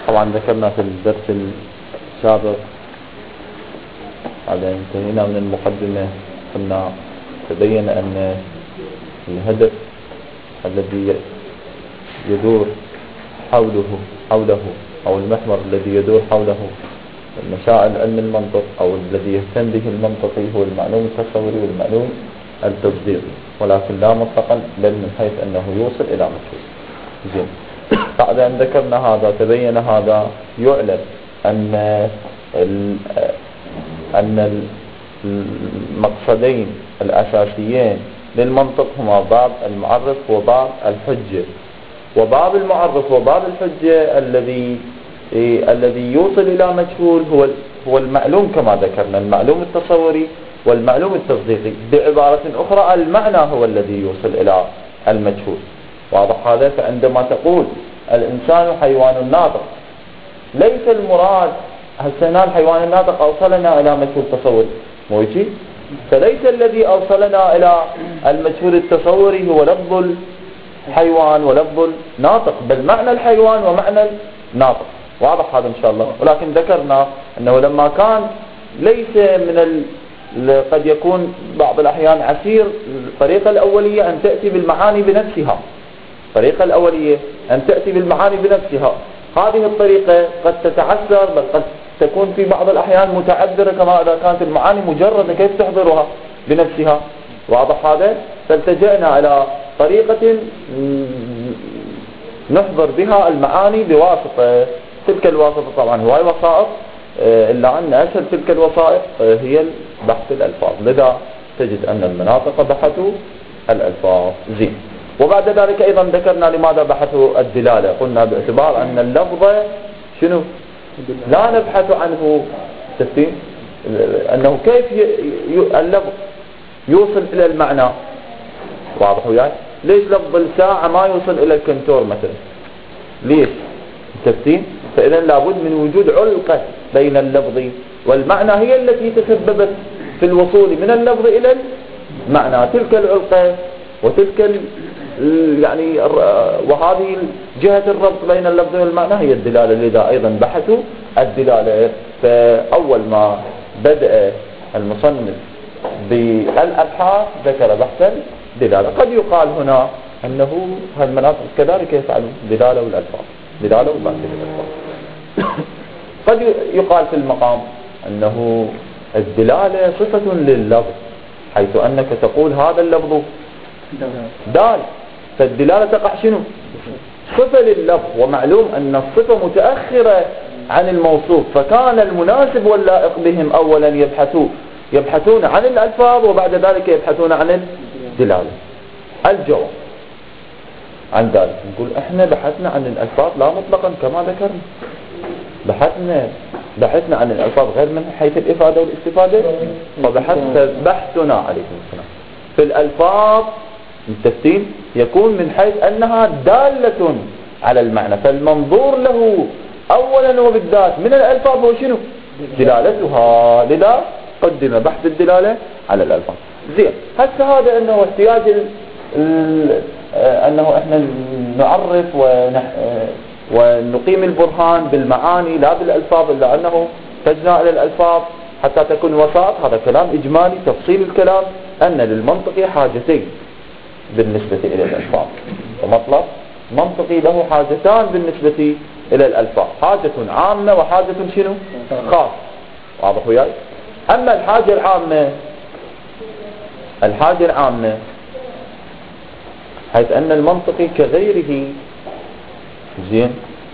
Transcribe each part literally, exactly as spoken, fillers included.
طبعا ذكرنا في الدرس السابق بعد انتهينا من المقدمة قلنا تبين أن الهدف الذي يدور حوله حوله أو المحور الذي يدور حوله مسائل علم المنطق أو الذي يهتم به المنطقي هو المعلوم التصوري والمعلوم التصديقي، ولكن لا مطلقا بل من حيث أنه يوصل إلى مكتوب. زين، بعد أن ذكرنا هذا تبين هذا يعلم أن أن المقصدين الأساسيين للمنطق هما باب المعرف وباب الحجة. وباب المعرف وباب الحجة الذي الذي يوصل إلى مجهول هو هو المعلوم كما ذكرنا، المعلوم التصوري والمعلوم التصديقي. بعبارة أخرى المعنى هو الذي يوصل إلى المجهول. واضح هذا؟ فعندما تقول الإنسان حيوان ناطق ليس المراد هسنا الحيوان الناطق أوصلنا إلى مجهول تصوري، مو يجي؟ فليس الذي أوصلنا إلى المجهول التصوري هو لفظ الحيوان ولفظ الناطق، بل معنى الحيوان ومعنى الناطق. واضح هذا إن شاء الله. ولكن ذكرنا أنه لما كان ليس من ال... قد يكون بعض الأحيان عسير الطريقة الأولية أن تأتي بالمعاني بنفسها، الطريقة الأولية أن تأتي بالمعاني بنفسها. هذه الطريقة قد تتعثر بل قد تكون في بعض الأحيان متعذرة كما إذا كانت المعاني مجردة كيف تحضرها بنفسها. واضح هذا؟ فالتجأنا إلى طريقة نحضر بها المعاني بواسطة تلك الواسطة. طبعا هواي وسائط إلا أن أسهل تلك الوسائط هي بحث الألفاظ، لذا تجد أن المناطق بحثوا الألفاظ. زين، وبعد ذلك أيضا ذكرنا لماذا بحثوا الدلالة. قلنا باعتبار أن اللفظ شنو لا نبحث عنه تفهم أنه كيف اللفظ يوصل إلى المعنى. واضح وياي؟ ليش لفظ الساعة ما يوصل إلى الكنتور مثلا؟ ليش؟ تفهم؟ فإذا لابد من وجود علقة بين اللفظ والمعنى هي التي تسببت في الوصول من اللفظ إلى المعنى. تلك العلقة وتلك ال يعني وهذه جهة الربط بين اللفظ والمعنى هي الدلالة. لذا أيضا بحثوا الدلالة. فأول ما بدأ المصنف بالأبحاث ذكر بحث الدلالة. قد يقال هنا أنه هالمناطق كذلك يفعلون دلالة والألفاظ، دلالة وبحث الألفاظ. قد يقال في المقام أنه الدلالة صفة لللفظ، حيث أنك تقول هذا اللفظ دال، فالدلالة تقع شنو؟ صفة لللفظ. ومعلوم أن الصفة متأخرة عن الموصوف، فكان المناسب واللائق بهم أولا يبحثوا يبحثون عن الألفاظ وبعد ذلك يبحثون عن الدلالة. الجواب عن ذلك نقول احنا بحثنا عن الألفاظ لا مطلقا كما ذكرنا، بحثنا بحثنا عن الألفاظ غير من حيث الإفادة والاستفادة. فبحث بحثنا عليكم السلام في الألفاظ التفتين يكون من حيث أنها دالة على المعنى، فالمنظور له أولا وبالذات من الألفاظ هو شنو؟ دلالتها. لذا قدم بحث الدلالة على الألفاظ. زين، هسه هذا أنه احتياج ال ال أنه إحنا نعرف ونح ونقيم البرهان بالمعاني لا بالألفاظ، إلا أنه تجنى إلى الألفاظ حتى تكون وسائط. هذا كلام إجمالي. تفصيل الكلام أن للمنطق حاجتين بالنسبة إلى الألفاظ، ومطلب منطقي له حاجتان بالنسبة إلى الألفاظ، حاجة عامة وحاجة شنو؟ خاص. واضح وياي؟ أما الحاجة العامة الحاجة العامة حيث أن المنطقي كغيره زين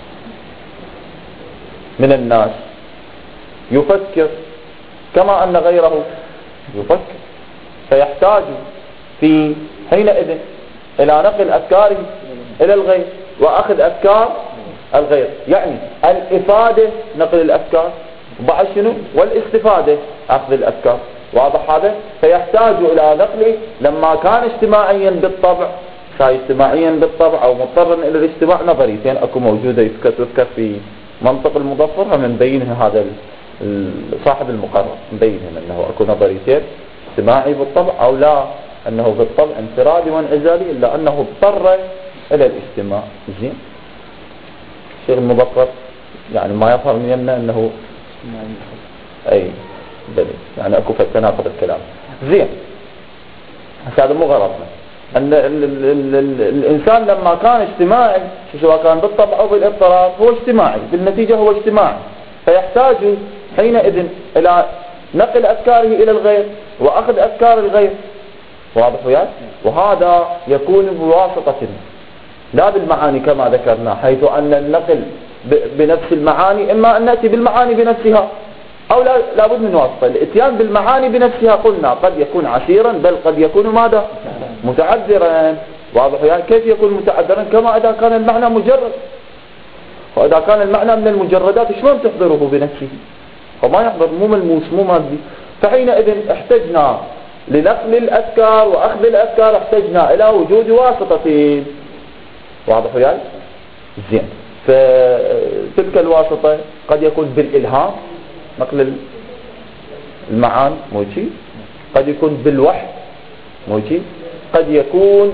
من الناس يفكر كما أن غيره يفكر، فيحتاج في حينئذ إلى نقل أفكاره إلى الغير وأخذ أفكار الغير. يعني الإفادة نقل الأفكار وبعد شنو؟ والاستفادة أخذ الأفكار. واضح هذا؟ فيحتاج إلى نقل لما كان اجتماعيا بالطبع كان اجتماعيا بالطبع أو مضطرا إلى الاجتماع نظريتين أكو موجودة يذكر في منطق المظفر، من بينها هذا صاحب المقرر مبينهم أنه أكو نظريتين اجتماعي بالطبع أو لا أنه بالطبع انفرادي وانعزالي، إلا أنه اضطر إلى الاجتماع. زين، الشيخ المظفر يعني ما يظهر من يمنا أنه أي بلي يعني أكو فتناقض الكلام. زين هذا مو غرضنا. أن ال ال ال ال الإنسان لما كان اجتماعي سواء كان بالطبع أو بالاضطراب هو اجتماعي، بالنتيجة هو اجتماعي، فيحتاج حينئذ إلى نقل أفكاره إلى الغير وأخذ أفكار الغير. واضح وياك؟ وهذا يكون بواسطة لا بالمعاني كما ذكرنا، حيث أن النقل بنفس المعاني إما أن نأتي بالمعاني بنفسها أو لا لابد من واسطة. الاتيان بالمعاني بنفسها قلنا قد يكون عسيرا بل قد يكون ماذا؟ متعذرا. واضح يعني كيف يكون متعذرا؟ كما إذا كان المعنى مجرد، وإذا كان المعنى من المجردات شلون تحضره بنفسه؟ فما يحضر، مو ملموس مو مادي. فحينئذ احتجنا لنقل الأفكار وأخذ الأفكار احتجنا إلى وجود واسطتين. واضح يعني؟ زين. فتلك الواسطة قد يكون بالإلهام نقل المعاني موجي، قد يكون بالوحي موجي، قد يكون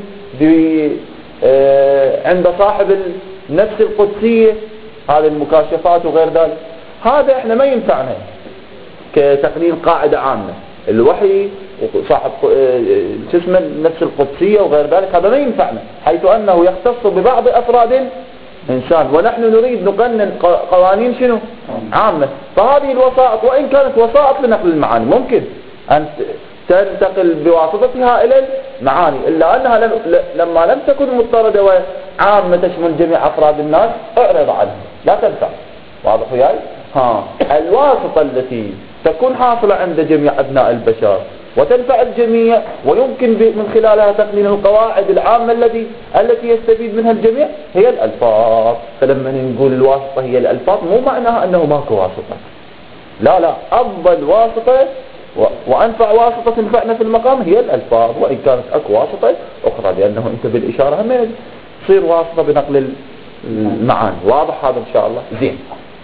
عند صاحب النفس القدسية هذه المكاشفات وغير ذلك. هذا احنا ما ينفعنا كتقنين قاعدة عامة، الوحي وصاحب جسم النفس القدسية وغير ذلك هذا ما ينفعنا، حيث أنه يختص ببعض أفراد إنسان، ونحن نريد نقنن قوانين شنو؟ عامة. فهذه الوسائط وإن كانت وسائط لنقل المعاني ممكن أن تنتقل بواسطتها إلى المعاني، إلا أنها لما لم تكن مضطردة وعامة تشمل جميع أفراد الناس اعرض عنها لا تنفع. واضح وياي؟ ها الواسطة التي تكون حاصلة عند جميع أبناء البشر وتنفع الجميع ويمكن من خلالها تقنين القواعد العامة التي التي يستفيد منها الجميع هي الألفاظ. فلما نقول الواسطة هي الألفاظ مو معناها أنه ماكو واسطة، لا لا، أفضل واسطة وأنفع واسطة تنفعنا في المقام هي الألفاظ، وإن كانت أكو واسطة أخرى لأنه أنت بالإشارة هم تصير واسطة بنقل المعاني. واضح هذا إن شاء الله؟ زين.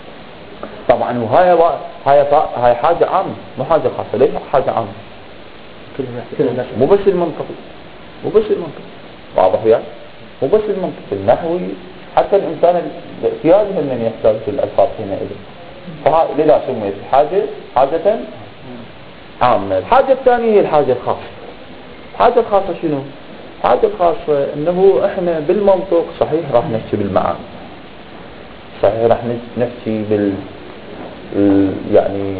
طبعا وهاي و... هاي ف... هاي حاجة عامة مو حاجة خاصة. ليش حاجة عامة؟ مو بس المنطقي، مو بس المنطقي. واضح يعني؟ مو بس المنطقي، النحوي حتى الإنسان الاحتياجي من يحتاج في الألفاظ حينئذ. فلذا سميت حاجة حاجة عامة. الحاجة الثانية هي الحاجة الخاصة. الحاجة الخاصة شنو؟ الحاجة الخاصة إنه إحنا بالمنطق صحيح راح نحكي بالمعاني، صحيح راح نحكي بال يعني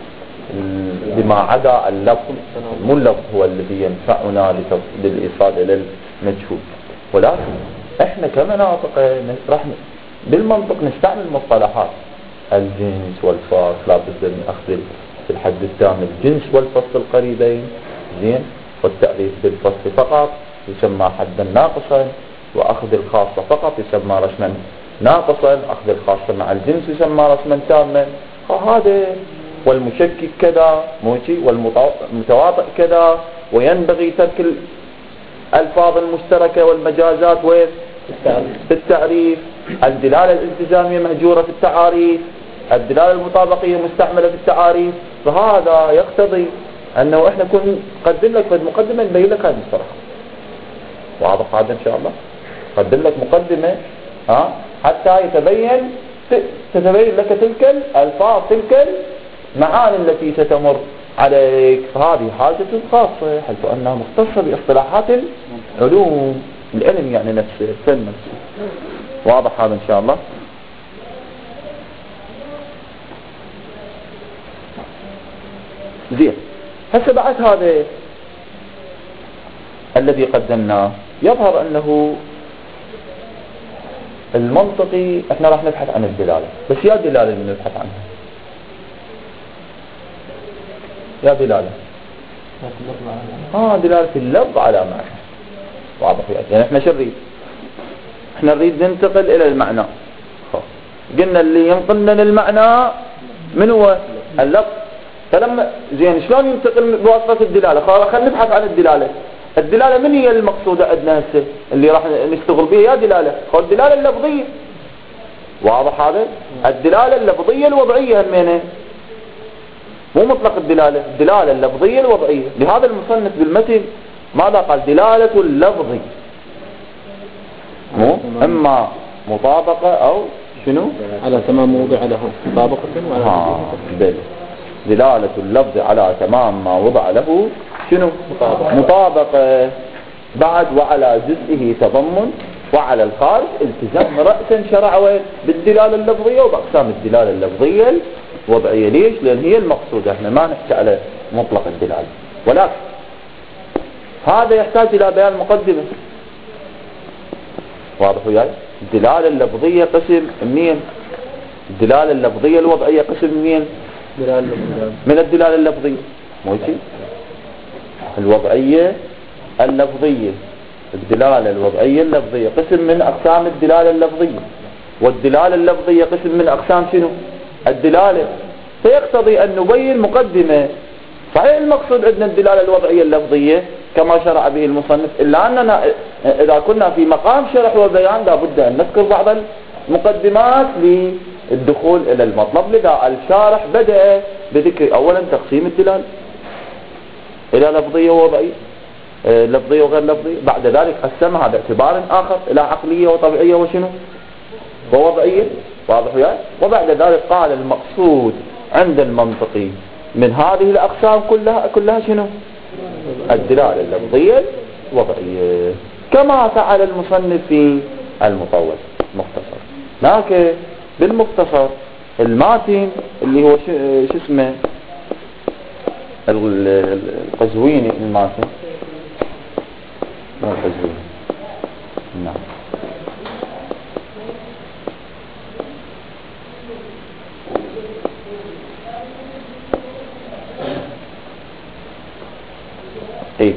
بما عدا اللفظ، مو اللفظ هو الذي ينفعنا للإيصال إلى المجهول، ولكن احنا كمناطق راح بالمنطق نستعمل مصطلحات الجنس والفصل. لا بد من أخذ في الحد التام الجنس والفصل القريبين، زين، والتعريف بالفصل فقط يسمى حدا ناقصا، وأخذ الخاصة فقط يسمى رسما ناقصا، أخذ الخاصة مع الجنس يسمى رسما تاما. هذا والمشكك كذا موجي، والمتواطئ كذا، وينبغي ترك الألفاظ المشتركة والمجازات وين؟ في التعريف. الدلالة الالتزامية مهجورة في التعاريف، الدلالة المطابقية مستعملة في التعاريف. فهذا يقتضي أنه إحنا كن قدم لك في المقدمة نبين لك هذه المصطلحات. واضح هذا إن شاء الله؟ قدم لك مقدمة ها حتى يتبين تتبين لك تلك الألفاظ، تلك المعاني التي ستمر عليك. فهذه حاجة خاصة حيث أنها مختصة باصطلاحات العلوم، العلم يعني نفسه، الفن نفسه. واضح هذا إن شاء الله؟ زين. هسه بعد هذا الذي قدمناه يظهر أنه المنطقي احنا راح نبحث عن الدلالة، بس يا دلالة اللي نبحث عنها، يا دلالة اه دلالة اللفظ على معنى. واضح يعني احنا شو نريد؟ احنا نريد ننتقل الى المعنى. قلنا اللي ينقلنا للمعنى من هو؟ اللفظ. فلما زين شلون ينتقل بواسطة الدلالة؟ خلينا نبحث عن الدلالة. الدلالة من هي المقصودة عندنا هسه اللي راح نشتغل بها؟ يا دلالة هو الدلالة اللفظية. واضح هذا؟ الدلالة اللفظية الوضعية همينة، مو مطلق الدلالة، الدلالة اللفظية الوضعية. لهذا المصنف بالمتن ماذا قال؟ دلالة اللفظ مو اما مطابقة او شنو؟ على تمام وضع له مطابقة وعلى ها بل دلالة اللفظ على تمام ما وضع له شنو؟ مطابقة, مطابقة. بعد وعلى جزئه تضمن وعلى الخارج التزام رأسا شرع بالدلالة اللفظية وبأقسام الدلالة اللفظية الوضعية. ليش؟ لأن هي المقصودة، احنا ما نحكي على مطلق الدلالة، ولكن هذا يحتاج إلى بيان مقدمة. واضح وياي؟ الدلالة اللفظية قسم منين؟ الدلالة اللفظية الوضعية قسم منين؟ من الدلالة اللفظية، مو شيء الوضعية اللفظية. الدلالة الوضعية اللفظية قسم من أقسام الدلالة اللفظية، والدلالة اللفظية قسم من أقسام شنو؟ الدلالة. فيقتضي أن نبين مقدمة. صحيح المقصود عندنا الدلالة الوضعية اللفظية كما شرع به المصنف، إلا أننا إذا كنا في مقام شرح وبيان لابد أن نذكر بعض المقدمات للدخول إلى المطلب. لذا الشارح بدأ بذكر أولا تقسيم الدلالة إلى لفظية ووضعية، لفظية وغير لفظية. بعد ذلك قسمها باعتبار آخر إلى عقلية وطبيعية وشنو ووضعية. واضح وياي؟ وبعد ذلك قال المقصود عند المنطقي من هذه الأقسام كلها كلها شنو؟ الدلالة اللفظية الوضعية، كما فعل المصنف في المطول مختصر. لكن بالمختصر الماتن اللي هو شو اسمه القزويني، الماتن القزويني نعم ايه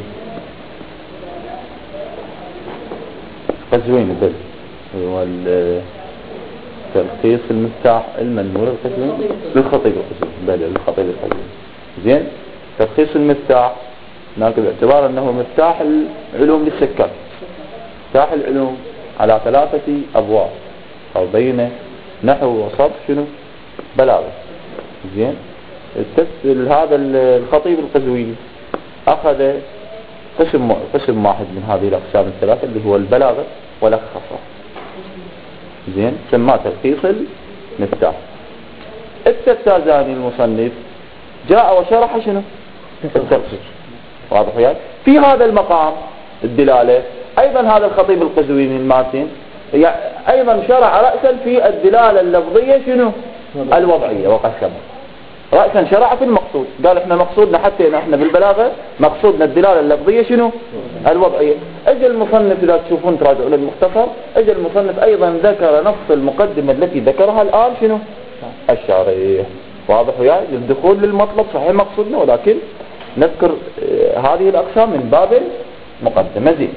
قزويني بل هو تلخيص المفتاح المنمور القزويني للخطيب القزويني بل للخطيب القزويني. زين، تلخيص المفتاح هناك باعتبار انه مفتاح العلوم للسكات. مفتاح العلوم على ثلاثة ابواب او بين نحو وصرف شنو بلاغة. زين، هذا الخطيب القزويني اخذ قسم قسم واحد من هذه الاقسام الثلاثة اللي هو البلاغة ولخصها. زين، سماه تلخيص المفتاح. التفتازاني المصنف جاء وشرح شنو التلخيص. واضح وياك؟ في هذا المقام الدلالة ايضا هذا الخطيب القزويني الماتن ايضا شرع رأسا في الدلالة اللفظية شنو الوضعية وقسمها رأسا. شرع في المقصود، قال احنا مقصودنا حتى احنا بالبلاغة مقصودنا الدلالة اللفظية شنو الوضعية. اجى المصنف اذا تشوفون تراجعون المختصر، اجى المصنف ايضا ذكر نفس المقدمة التي ذكرها الان شنو الشارح. واضح وياي؟ للدخول للمطلب صحيح مقصودنا، ولكن نذكر اه هذه الاقسام من باب مقدمة. زين،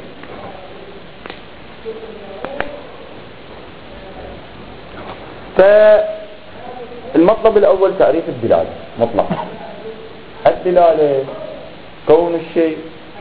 فالمطلب الاول تعريف الدلالة مطلق. الدلالة كون الشيء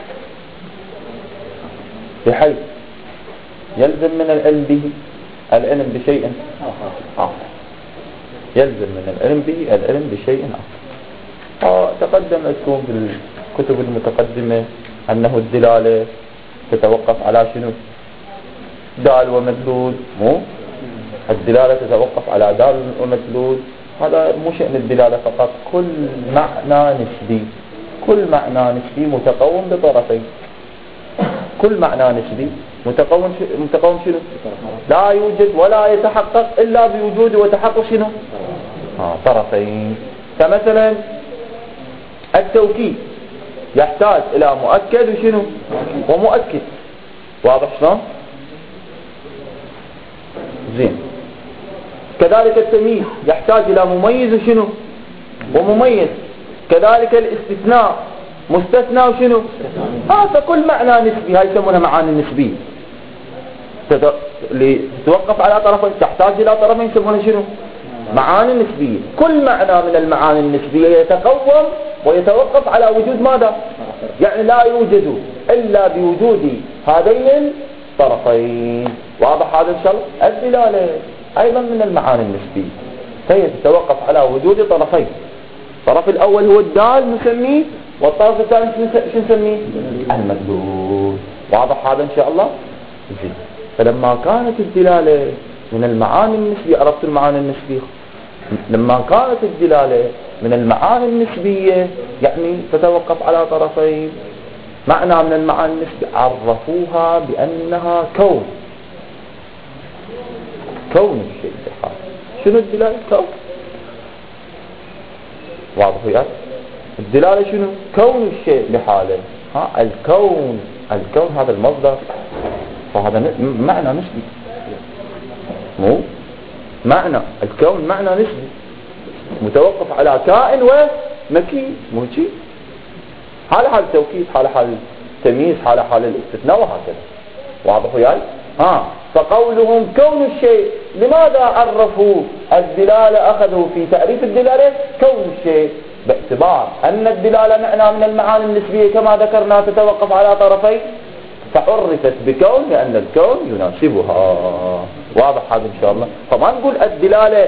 بحيث يلزم من العلم به العلم بشيء آخر. يلزم من العلم به العلم بشيء آخر. آه تقدم لكم في الكتب المتقدمة أنه الدلالة تتوقف على شنو دال ومدلول. مو الدلالة تتوقف على دال ومدلول، هذا مو شأن الدلالة فقط. كل معنى نسبي كل معنى نسبي متقوم بطرفين. كل معنى نسبي متقوم متقوم شنو لا يوجد ولا يتحقق إلا بوجود وتحقق شنو آه طرفين. فمثلا التوكيد يحتاج إلى مؤكد وشنو ومؤكد. واضح شلون؟ زين، كذلك التمييز يحتاج إلى مميز وشنو ومميز. كذلك الاستثناء مستثنى وشنو هذا. آه كل معنى نسبي هاي يسمونها معاني نسبية لتتوقف على طرفين، تحتاج إلى طرفين يسمونها شنو معاني نسبية. كل معنى من المعاني النسبية يتقوم ويتوقف على وجود ماذا؟ يعني لا يوجد إلا بوجود هذين الطرفين. واضح هذا إن شاء الله؟ الدلالة أيضا من المعاني النسبية، فهي تتوقف على وجود طرفين. الطرف الأول هو الدال نسميه، والطرف الثاني شو نسميه المدلول. واضح هذا إن شاء الله؟ زين، فلما كانت الدلالة من المعاني النسبية. عرفت المعاني النسبية؟ لما كانت الدلالة من المعاني النسبية يعني تتوقف على طرفين، معنى من المعاني النسبية عرفوها بأنها كون كون الشيء بحال. شنو الدلالة؟ كون. واضح وياك؟ الدلالة شنو؟ كون الشيء بحاله. ها الكون الكون هذا المصدر، فهذا معنى نسبي، مو معنى الكون معنى نسبي متوقف على كائن ومكين، مو شيء. حال حال التوكيد، حال حال التمييز، حال حال الاستثناء، وهكذا. واضح وياي؟ ها فقولهم كون الشيء، لماذا عرفوا الدلالة؟ أخذوا في تعريف الدلالة كون الشيء باعتبار أن الدلالة معنى من المعاني النسبية كما ذكرنا تتوقف على طرفين، فعرفت بكون لأن الكون يناسبها. واضح هذا إن شاء الله؟ فما نقول الدلالة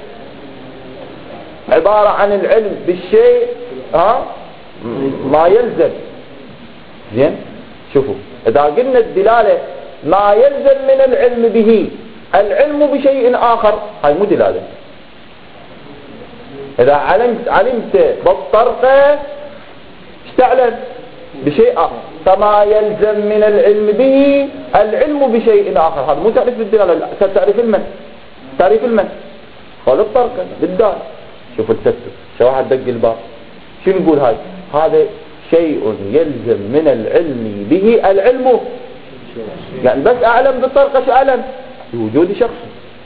عبارة عن العلم بالشيء ها ما يلزم. زين شوفوا، إذا قلنا الدلالة ما يلزم من العلم به العلم بشيء آخر، هاي مو دلالة. إذا علمت علمت بالطرقة ايش تعلم؟ بشيء آخر. فما يلزم من العلم به العلم بشيء آخر، هذا مو تعريف الدلالة. تعريف المن تعريف المن قال الطرقة بالدال. شوفوا التسلسل، شو واحد دق الباب، شو نقول؟ هاي هذا شيء يلزم من العلم به العلم، يعني بس أعلم بالطرقة شو أعلم؟ بوجود شخص.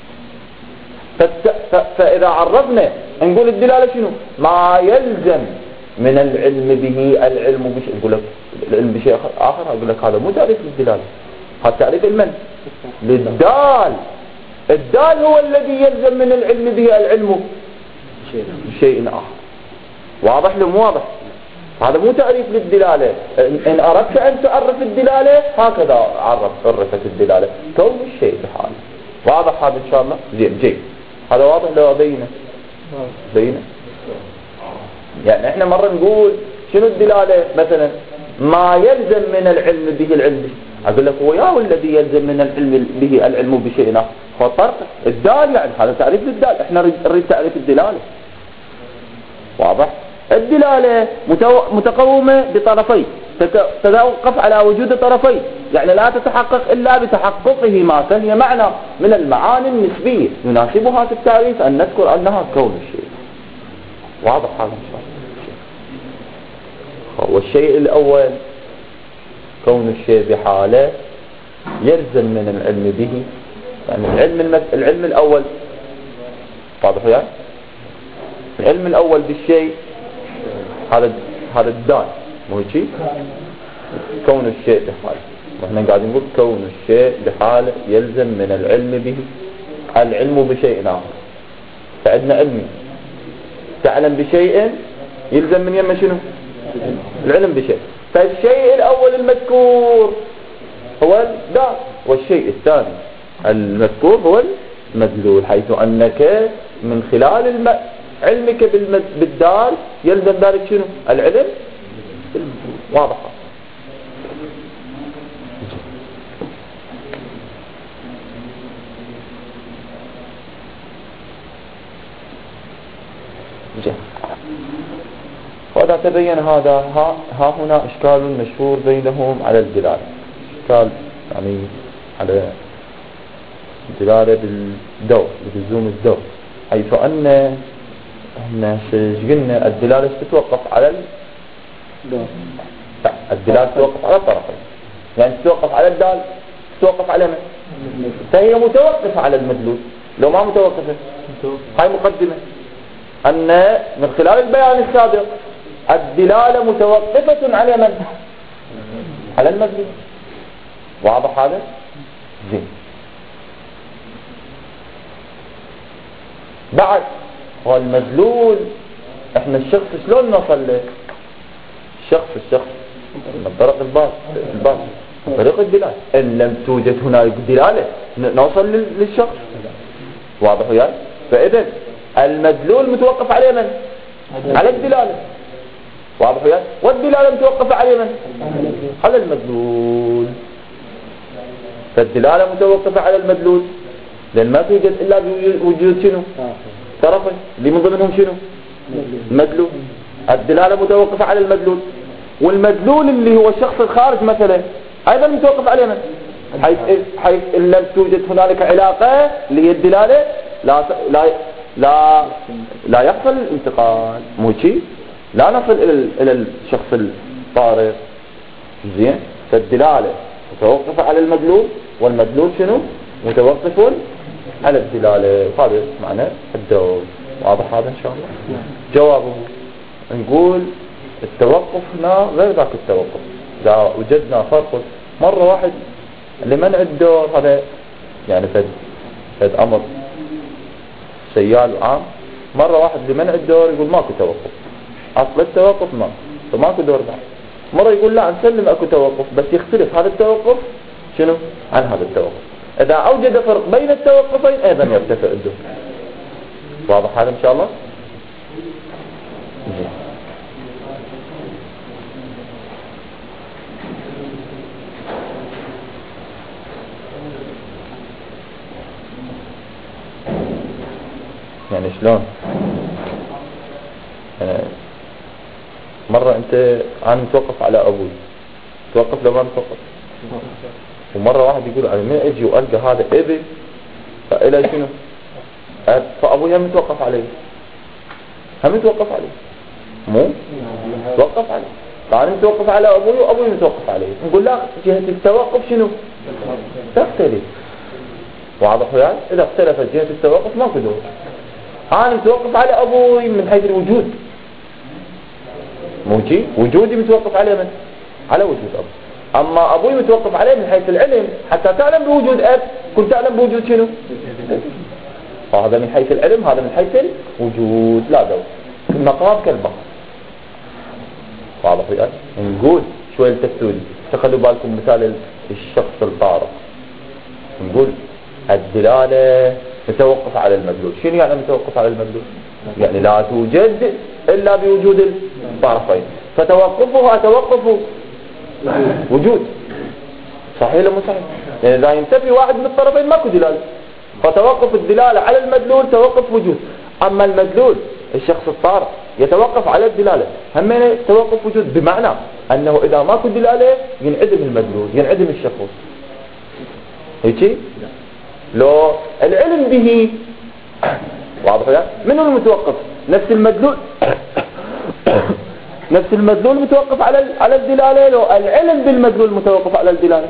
فإذا عرفنا نقول الدلالة شنو؟ ما يلزم من العلم به العلم بشيء. نقول لك العلم بشيء آخر، أقول لك هذا مو تعريف للدلالة، هذا تعريف المن للدال. الدال هو الذي يلزم من العلم به العلم بشيء آخر. واضح لو مو واضح؟ هذا مو تعريف للدلالة. إن أردت أن تعرف الدلالة هكذا عرف عرفت الدلالة كون الشيء بحاله. واضح هذا إن شاء الله؟ زين جيد. هذا واضح لو بينه بينه يعني إحنا مرة نقول شنو الدلالة؟ مثلا ما يلزم من العلم به العلم به. أقول لك هو يا الذي يلزم من العلم به العلم بشيء آخر، هو طرق الدال، يعني هذا تعريف للدال. إحنا نريد تعريف الدلالة. واضح؟ الدلالة متقومة بطرفين، تتوقف على وجود طرفين، يعني لا تتحقق إلا بتحققه ما هي معنى من المعاني النسبية يناسبها في التعريف أن نذكر أنها كون الشيء. واضح هذا إن شاء الله؟ والشيء الأول كون الشيء بحاله يلزم من العلم به، يعني العلم المد... العلم الأول. واضح يعني؟ العلم الأول بالشيء هذا هذا الدال، مو هيك؟ كون الشيء بحاله، واحنا قاعدين نقول كون الشيء بحاله يلزم من العلم به العلم بشيء آخر. فعندنا علمي تعلم بشيء يلزم من يما شنو؟ العلم بشيء. فالشيء الأول المذكور هو الدال، والشيء الثاني المذكور هو المدلول، حيث أنك من خلال الم... علمك بالمد... بالدال يلزم ذلك شنو؟ العلم. واضح؟ جه. وإذا تبين هذا ها, ها هنا إشكال مشهور بينهم على الدلالة. إشكال يعني على الدلالة بالدور، بلزوم الدور، حيث أن احنا قلنا الدلالة تتوقف على الدور. الدلالة تتوقف على الطرفين، يعني تتوقف على الدال، تتوقف على من؟ فهي متوقفة على المدلول. لو ما متوقفة هاي مقدمة أن من خلال البيان السابق الدلالة متوقفة على من؟ على المدلول. واضح هذا؟ زين. بعد هو المدلول، احنا الشخص شلون نوصل له؟ الشخص الشخص من طريق الباطن الباطن من طريق الدلالة. ان لم توجد هناك دلالة نوصل للشخص. واضح وياي؟ فاذا المدلول متوقف على من؟ على الدلالة. واضح وياي؟ والدلالة متوقفة على من؟ على المدلول. فالدلالة متوقفة على المدلول لأن ما توجد إلا بوجود شنو طرفين اللي من ضمنهم شنو المدلول. الدلالة متوقفة على المدلول، والمدلول اللي هو الشخص الخارج مثلا أيضا متوقف عليه من حيث حيث إن لم توجد هنالك علاقة اللي هي الدلالة لا لا لا لا يحصل الانتقال. مو شيء لا نصل إلى إلى الشخص الطارق. زين، فالدلالة متوقفة على المدلول، والمدلول شنو متوقف على الدلالة. هذا معنى الدور. واضح هذا إن شاء الله؟ جوابه نقول التوقف هنا غير ذاك التوقف. إذا وجدنا فرق مرة واحد لمنع الدور، هذا يعني فد فد أمر سيال وعام، مرة واحد لمنع الدور يقول ماكو توقف، أصل التوقف ما فماكو دور بعد. مرة يقول لا نسلم اكو توقف بس يختلف هذا التوقف شنو عن هذا التوقف. إذا أوجد فرق بين التوقفين أيضا يرتفع الدور. واضح هذا إن شاء الله؟ يعني شلون؟ يعني مرة أنت أنا متوقف على أبوي، توقف لو ما متوقف، ومرة واحد يقول أنا من أجي وألقى هذا أبي فإلى شنو؟ فأبوي هم متوقف عليه، هم متوقف عليه، مو متوقف عليه. فأنا متوقف على أبوي وأبوي متوقف عليه، نقول لا جهة التوقف شنو؟ تختلف. واضح وياي؟ إذا اختلفت جهة التوقف ماكو دور. أنا متوقف على أبوي من حيث الوجود، موجي وجودي متوقف عليه من؟ على وجود أبوي. أما أبوي متوقف عليه من حيث العلم، حتى تعلم بوجود أب كنت تعلم بوجود شنو؟ فهذا من حيث العلم، هذا من حيث الوجود لا دور. المقام كالبقر. واضح وياي؟ نقول شوي التفسير، تخلوا بالكم مثال الشخص الطارق. نقول الدلالة متوقف على المدلول. شنو يعني متوقف على المدلول؟ يعني لا توجد إلا بوجود الطرفين، فتوقفها توقف وجود. صحيح ولا مو صحيح؟ يعني إذا ينتفي واحد من الطرفين ماكو دلالة، فتوقف الدلالة على المدلول توقف وجود. أما المدلول الشخص الطارق يتوقف على الدلالة هم توقف وجود، بمعنى أنه إذا ماكو دلالة ينعدم المدلول، ينعدم الشخص. هيك لو العلم به واضح ولا؟ منو المتوقف؟ نفس المدلول نفس المدلول متوقف على على الدلالة. لو العلم بالمدلول متوقف على الدلالة،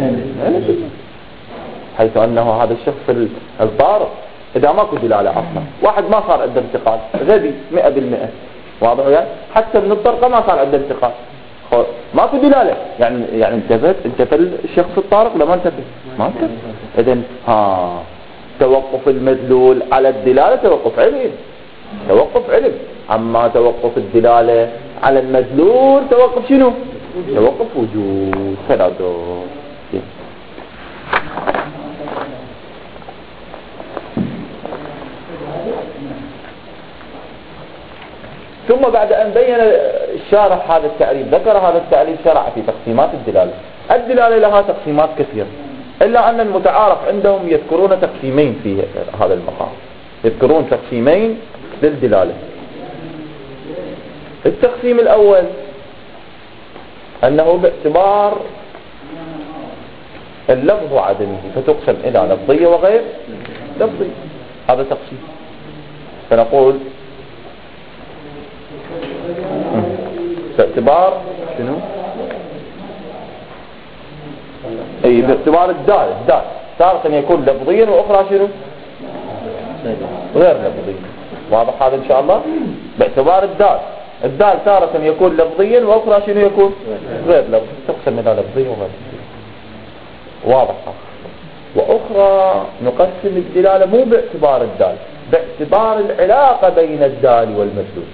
حيث أنه هذا الشخص الطارق إذا ماكو دلالة أصلا، واحد ما صار عنده انتقال غبي مئة بالمئة، واضح ولا؟ حتى من الطرقة ما صار عنده انتقال، ماكو دلالة، يعني يعني انتفت انتفى الشخص الطارق لما انتفى ما انتفى. إذن ها توقف المدلول على الدلالة توقف علم، توقف علم. أما توقف الدلالة على المدلول توقف شنو؟ توقف وجود. ثلاثة. ثم بعد أن بين الشارح هذا التعريف، ذكر هذا التعريف، شرع في تقسيمات الدلالة. الدلالة لها تقسيمات كثيرة، إلا أن المتعارف عندهم يذكرون تقسيمين في هذا المقام، يذكرون تقسيمين للدلالة. التقسيم الأول أنه باعتبار اللفظ وعدمه فتقسم إلى لفظية وغير لفظية. هذا تقسيم. فنقول باعتبار شنو؟ اي باعتبار الدال، الدال تارة يكون لفظيا واخرى شنو؟ غير لفظيا. واضح هذا ان شاء الله؟ باعتبار الدال، الدال تارة يكون لفظيا واخرى شنو يكون؟ غير لفظي. تقسم الى لفظية وغير لفظية. واضح. واخرى نقسم الدلالة مو باعتبار الدال، باعتبار العلاقة بين الدال والمدلول.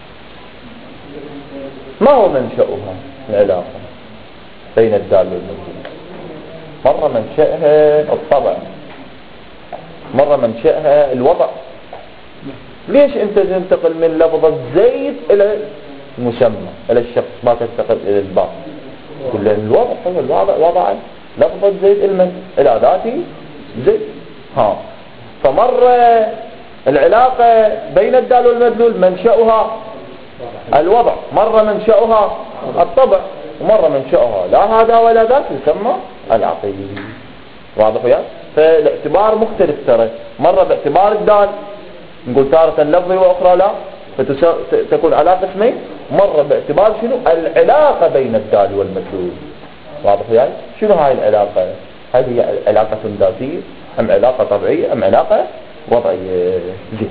ما هو منشأها العلاقة بين الدال والمدلول؟ مرة منشأها الطبع، مرة منشأها الوضع. ليش انت تنتقل من لفظة زيد الى المسمى الى الشخص، ما تنتقل الى الباب؟ كل الوضع هو الوضع، وضع لفظة زيد المن الى ذاتي زيد. ها فمرة العلاقة بين الدال والمدلول منشأها الوضع، مرة منشأها الطبع، ومرة منشأها لا هذا ولا ذاك يسمى العقل. واضح وياك؟ فالاعتبار مختلف ترى، مرة باعتبار الدال نقول تارة لفظي وأخرى لا، فتكون علاقة اسمين، مرة باعتبار شنو العلاقة بين الدال والمدلول. واضح وياك؟ شنو هاي العلاقة؟ هل هي علاقة ذاتية أم علاقة طبيعية أم علاقة وضعية؟ جي.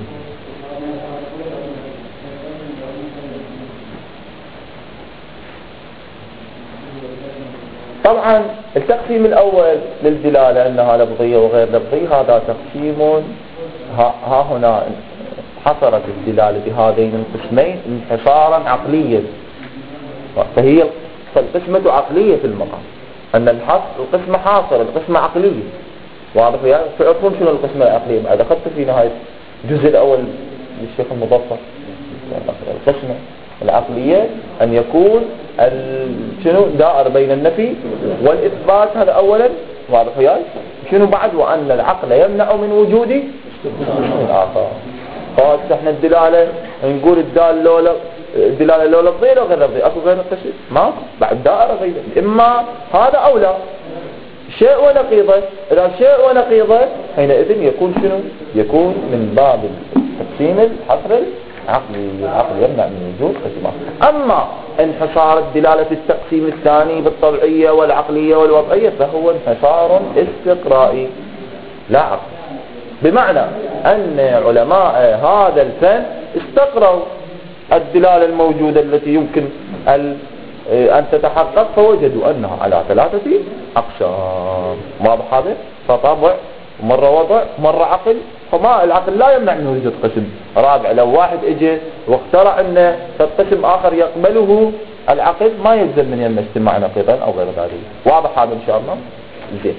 طبعا التقسيم الأول للدلالة أنها لفظية وغير لفظية، هذا تقسيم ها, ها هنا حصرت الدلالة بهذين القسمين انحصارا عقليا، فهي فالقسمة عقلية في المقام، أن الحصر القسمة حاصرة، القسمة عقلية. واضح يعني؟ تعرفون شنو القسمة العقلية؟ بعد أخذت في نهاية الجزء الأول للشيخ المظفر. القسمة العقلية أن يكون شنو دائر بين النفي والإثبات، هذا أولا. واضح يعني؟ شنو بعد؟ وأن العقل يمنع من وجود الآخر. خلاص احنا الدلالة نقول الدال لولا الدلالة لو لفظية لو غير لفظية، أكو غير القسم ما بعد دائرة غير، إما هذا أو لا، شيء ونقيضه. إذا شيء ونقيضه حينئذ يكون شنو؟ يكون من باب تقسيم الحصر العقلي، العقل يمنع من وجود قسمة. أما انحصار الدلالة في التقسيم الثاني بالطبيعية والعقلية والوضعية فهو انحصار استقرائي لا عقل، بمعنى أن علماء هذا الفن استقروا الدلالة الموجودة التي يمكن أن تتحقق، فوجدوا أنها على ثلاثة أقسام. واضح هذا؟ فطبع مرة وضع مرة عقل، فما العقل لا يمنع من وجود قسم رابع. لو واحد اجى واخترع أن قسم آخر يقبله العقل ما يلزم من يم اجتماع نقيضا أو غير ذلك. واضح هذا إن شاء الله؟ زين.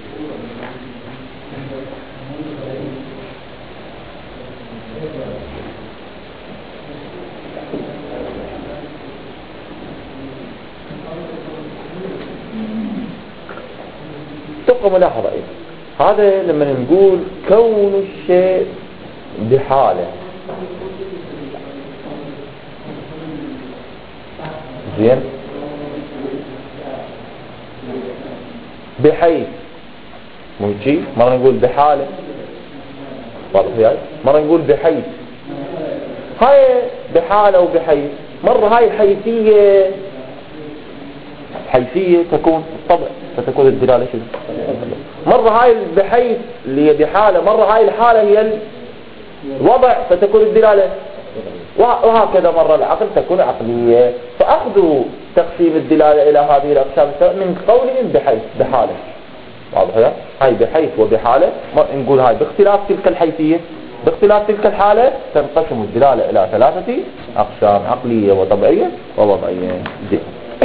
تبقى ملاحظة إيه؟ هذا لما نقول كون الشيء بحاله، زين، بحيث مو شيء، مرة نقول بحاله، واضح وياي؟ مرة نقول بحيث. هاي بحاله وبحيث، مرة هاي الحيثية حيثية تكون الطبع، فتكون الدلالة شنو؟ مرة هاي بحيث اللي هي بحالة، مرة هاي الحالة هي الوضع فتكون الدلالة، وهكذا مرة العقل تكون عقلية. فأخذوا تقسيم الدلالة إلى هذه الأقسام من قولهم بحيث بحالة. واضح؟ هاي بحيث وبحالة نقول هاي باختلاف تلك الحيثية، باختلاف تلك الحالة تنقسم الدلالة إلى ثلاثة أقسام: عقلية وطبيعية ووضعية. دي.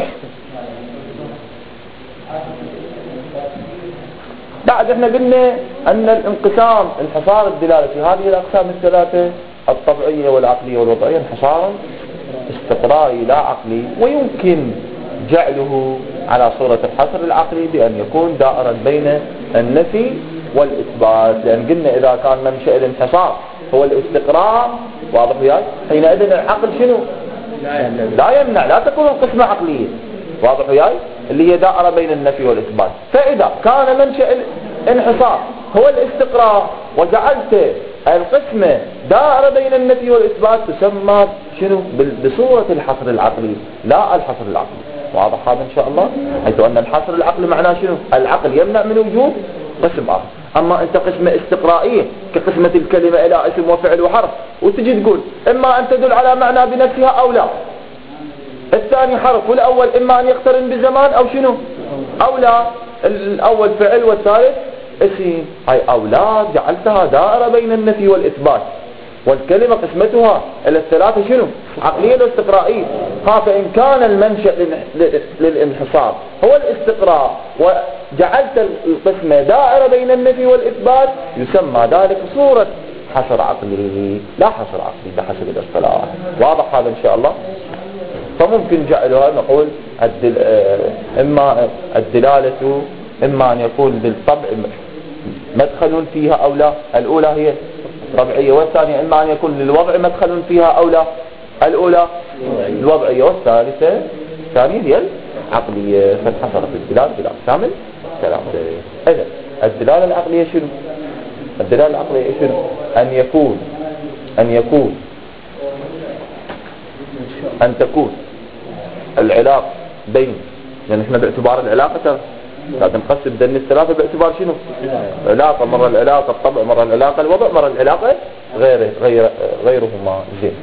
بعد احنا قلنا ان الانقسام انحصار الدلالة في هذه الاقسام الثلاثة الطبيعية والعقلية والوضعية انحصارا استقرائي لا عقلي، ويمكن جعله على صورة الحصر العقلي بان يكون دائرا بين النفي والاثبات، لان قلنا اذا كان منشأ الانحصار هو الاستقراء، واضح وياي؟ حينئذ العقل شنو؟ لا يمنع، لا تكون القسمة عقلية، واضح وياي؟ اللي هي دائرة بين النفي والإثبات. فإذا كان منشأ الانحصار هو الاستقراء وجعلت القسمة دائرة بين النفي والإثبات تسمى شنو؟ بصورة الحصر العقلي لا الحصر العقلي. واضح هذا إن شاء الله؟ حيث أن الحصر العقلي معناه شنو؟ العقل يمنع من وجود قسم آخر. أما أنت قسمة استقرائية كقسمة الكلمة إلى اسم وفعل وحرف، وتجي تقول إما أن تدل على معنى بنفسها أو لا، الثاني حرف والأول إما أن يقترن بزمان أو شنو أو لا، الأول فعل والثالث اسم. هاي أولاد جعلتها دائرة بين النفي والإثبات، والكلمة قسمتها إلى الثلاثة شنو؟ عقلية واستقرائية. ها فإن كان المنشأ للانحصار هو الاستقراء وجعلت القسمة دائرة بين النفي والإثبات يسمى ذلك صورة حصر عقلي لا حصر عقلي بحسب الاصطلاح. واضح هذا إن شاء الله؟ فممكن جعلها نقول الدل... إما الدلالة إما أن يكون بالطبع مدخل فيها أو لا. الأولى هي ربعية، والثانية إما أن يكون للوضع مدخل فيها أو لا. الأولى الوضعية، والثالثة الثانية هي العقلية. فانحصرت الدلالة بلا شامل كلام. إذا الدلالة العقلية شنو؟ الدلالة العقلية شنو؟ أن يكون أن يكون أن تكون العلاقة بين، يعني احنا باعتبار العلاقة ترى لازم نقسم بين الثلاثة باعتبار شنو؟ العلاقة، مرة العلاقة الطبع، مرة العلاقة الوضع، مرة العلاقة غيره غير غيرهما. زين.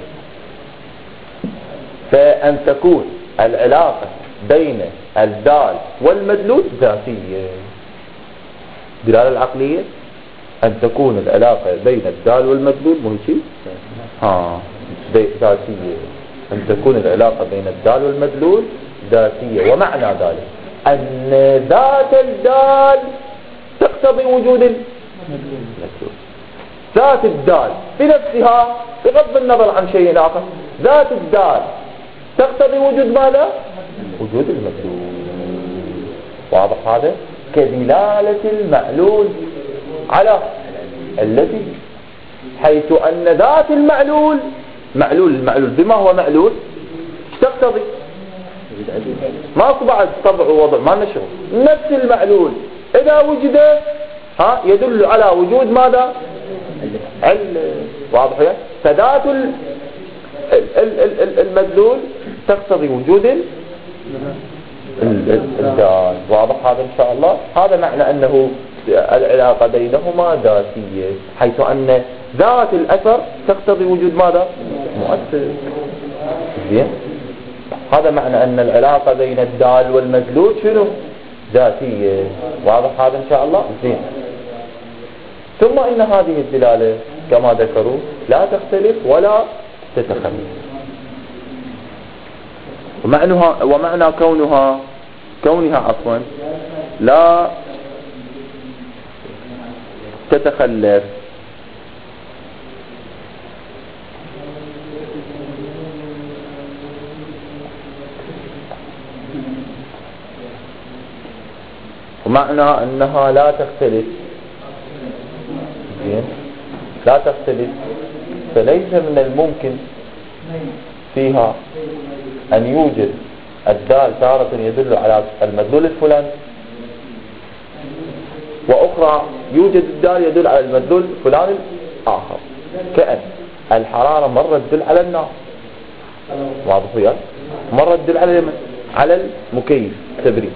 فأن تكون العلاقة بين الدال والمدلول ذاتية. الدلالة العقلية أن تكون العلاقة بين الدال والمدلول مو شيء؟ ها ذاتية. أن تكون العلاقة بين الدال والمدلول ذاتية. ومعنى ذلك أن ذات الدال تقتضي وجود المدلول. ذات الدال بنفسها بغض النظر عن شيء آخر، ذات الدال تقتضي وجود ماذا؟ وجود المدلول. واضح هذا؟ كدلالة المعلول على الذي، حيث أن ذات المعلول معلول المعلول بما هو معلول تقتضي ما بعد طبع ووضع ما نشر. نفس المعلول إذا وجد ها يدل على وجود ماذا؟ علة. واضح يعني؟ فذات المدلول تقتضي وجود الدال. واضح هذا إن شاء الله؟ هذا معنى أنه العلاقة بينهما ذاتية، حيث أن ذات الأثر تقتضي وجود ماذا؟ مؤثر. زين. هذا معنى أن العلاقة بين الدال والمدلول شنو؟ ذاتية. واضح هذا إن شاء الله؟ زين. ثم إن هذه الدلالة كما ذكروا لا تختلف ولا تتخلف. ومعنها ومعنى كونها كونها عفوا لا تتخلف ومعنى أنها لا تختلف لا تختلف فليس من الممكن فيها أن يوجد الدال تارة يدل على المدلول الفلاني، وأخرى يوجد الدال يدل على المدلول الفلاني الآخر. كأن الحرارة مرة تدل على النار، واضح وياك؟ مرة تدل على على المكيف تبريد،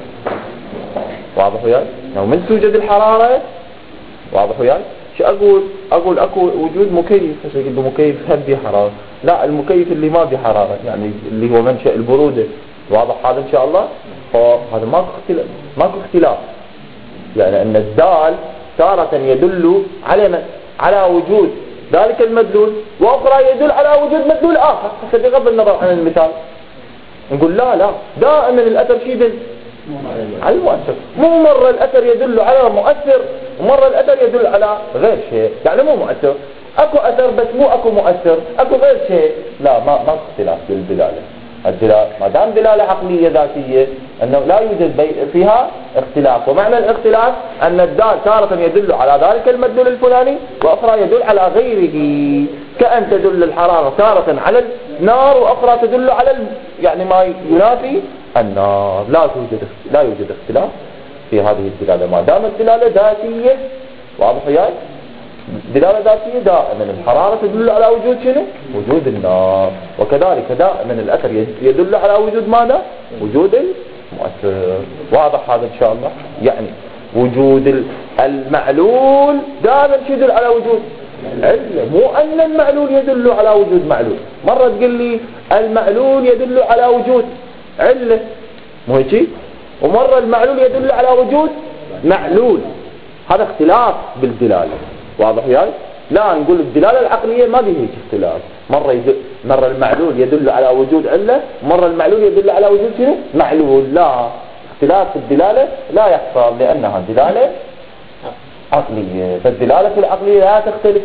واضح وياك؟ لو من توجد الحرارة، واضح وياك؟ شو أقول؟ أقول أكو وجود مكيف، يقول مكيف هل به حرارة؟ لا، المكيف اللي ما به حرارة، يعني اللي هو منشأ البرودة. واضح هذا إن شاء الله؟ فهذا ماكو اختلاف، ماكو اختلاف. يعني أن الدال تارة يدل على على وجود ذلك المدلول، وأخرى يدل على وجود مدلول آخر. بغض النظر عن المثال نقول لا لا دائما الأثر شيء يدل على المؤثر. مو مرة الأثر يدل على مؤثر ومرة الأثر يدل على غير شيء، يعني مو مؤثر. أكو أثر بس مو أكو مؤثر، أكو غير شيء. لا، ما ما اختلاف بالدلالة. الدلالة ما دام دلالة عقلية ذاتية أنه لا يوجد فيها اختلاف. ومعنى الاختلاف أن الدال تارة يدل على ذلك المدلول الفلاني وأخرى يدل على غيره. كأن تدل الحرارة تارة على النار وأخرى تدل على ال... يعني ما ينافي النار. لا توجد لا يوجد اختلاف في هذه الدلالة ما دام الدلالة ذاتية. واضح وياي؟ دلالة ذاتية دائما الحرارة تدل على وجود شنو؟ وجود النار. وكذلك دائما الأثر يدل على وجود ماذا؟ وجود المؤثر. واضح هذا إن شاء الله؟ يعني وجود المعلول دائما يدل على وجود علة، مو أن المعلول يدل على وجود معلول. مرة تقول لي المعلول يدل على وجود علة، مو هيك؟ ومرة المعلول يدل على وجود معلول. هذا اختلاف بالدلالة. واضح يعني؟ لا نقول الدلالة العقلية ما به هيك اختلاف. مرة يدل مرة المعلول يدل على وجود علة، مرة المعلول يدل على وجود شنو؟ معلول. لا، اختلاف في الدلالة لا يحصل لأنها دلالة عقلية. فالدلالة العقلية لا تختلف.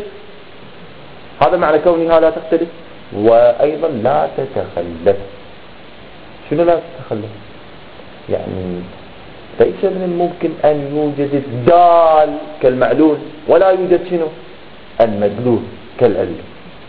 هذا معنى كونها لا تختلف. وأيضا لا تتخلف. شنو لا تتخلف؟ يعني ليس من الممكن أن يوجد الدال كالمعلول ولا يوجد شنو المدلول كالألف.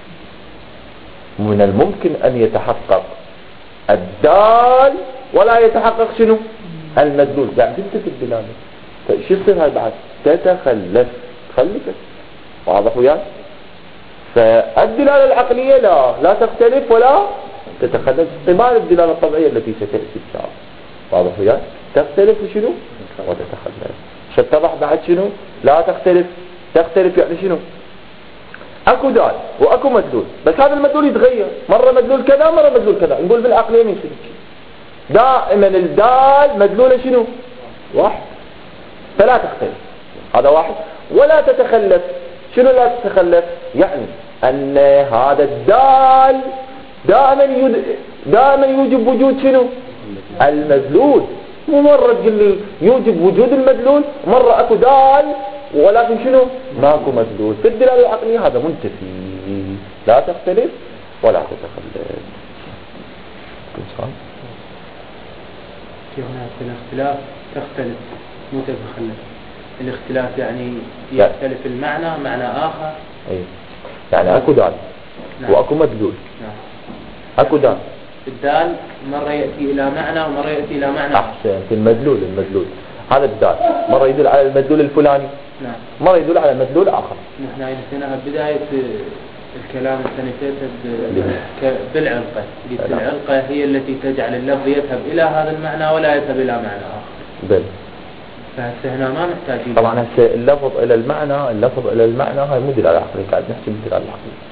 من الممكن أن يتحقق الدال ولا يتحقق شنو المدلول. يعني انت في الدلالة شو يصير هاي بعد تتخلف خلفت. واضح وياك؟ فالدلالة العقلية لا لا تختلف ولا تتخلف احتمال الدلالة الطبيعية التي ستأتي إن شاء الله. واضح وياك؟ تختلف وشنو وتتخلف. ستتضح بعد شنو لا تختلف. تختلف يعني شنو اكو دال واكو مدلول، بس هذا المدلول يتغير، مرة مدلول كذا مرة مدلول كذا. نقول بالعقلية من شنو دائما الدال مدلولة شنو واحد فلا تختلف. هذا واحد. ولا تتخلف. شنو لا تتخلف؟ يعني ان هذا الدال دائما يد... دائما يوجب وجود شنو المدلول. مو مرة تقول لي يوجب وجود المدلول، مرة اكو دال ولكن شنو ماكو مدلول. في الدلالة العقلية هذا منتفي، لا تختلف ولا تتخلف. في هناك الاختلاف تختلف مو تتخلف. الاختلاف يعني يختلف المعنى معنى آخر. أي. يعني اكو دال نعم. واكو مدلول. نعم. اكو دال الدال مرة يأتي إلى معنى ومرة يأتي إلى معنى. أحسن. في المدلول المدلول هذا الدال مرة يدل على المدلول الفلاني، نعم. مرة يدل على مدلول آخر. نحن نحن بداية الكلام السنتين بالعلقة. العلقة هي التي تجعل اللفظ يذهب إلى هذا المعنى ولا يذهب إلى معنى آخر. بل فهسه هنا ما محتاجين. طبعا هسه اللفظ إلى المعنى، اللفظ إلى المعنى هاي مو دلالة عقلية، قاعد نحكي بالدلالة العقلية.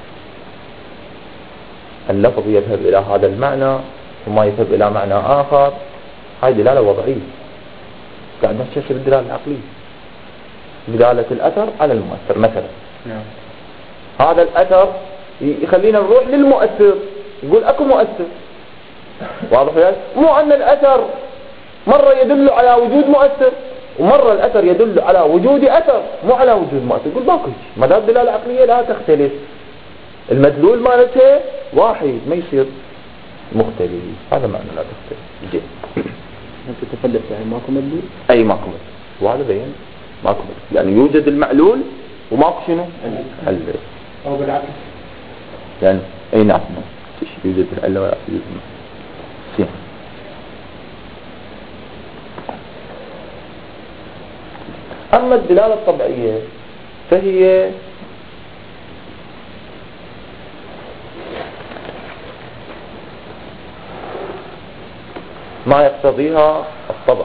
اللفظ يذهب إلى هذا المعنى ثم يذهب إلى معنى آخر، هاي دلالة وضعية. قاعد نحكي بالدلالة العقلية، دلالة الأثر على المؤثر. مثلا نعم. هذا الأثر يخلينا نروح للمؤثر، يقول أكو مؤثر. واضح يعني؟ مو أن الأثر مرة يدل على وجود مؤثر ومرة الأثر يدل على وجود أثر مو على وجود مؤثر. يقول باكو ما دام الدلالة العقلية لا تختلف، المدلول مالتها واحد ما يصير مختلف. هذا معنى لا تختلف. جي أنت تتخلف يعني ماكو مدلول. أي ماكو مدلول، وهذا بين ماكو مدلول. يعني يوجد المعلول وماكو شنو العلة. أو بالعكس يعني أي نعم يوجد العلة ولا يوجد سين. أما الدلالة الطبيعية فهي ما يقتضيها الطبع.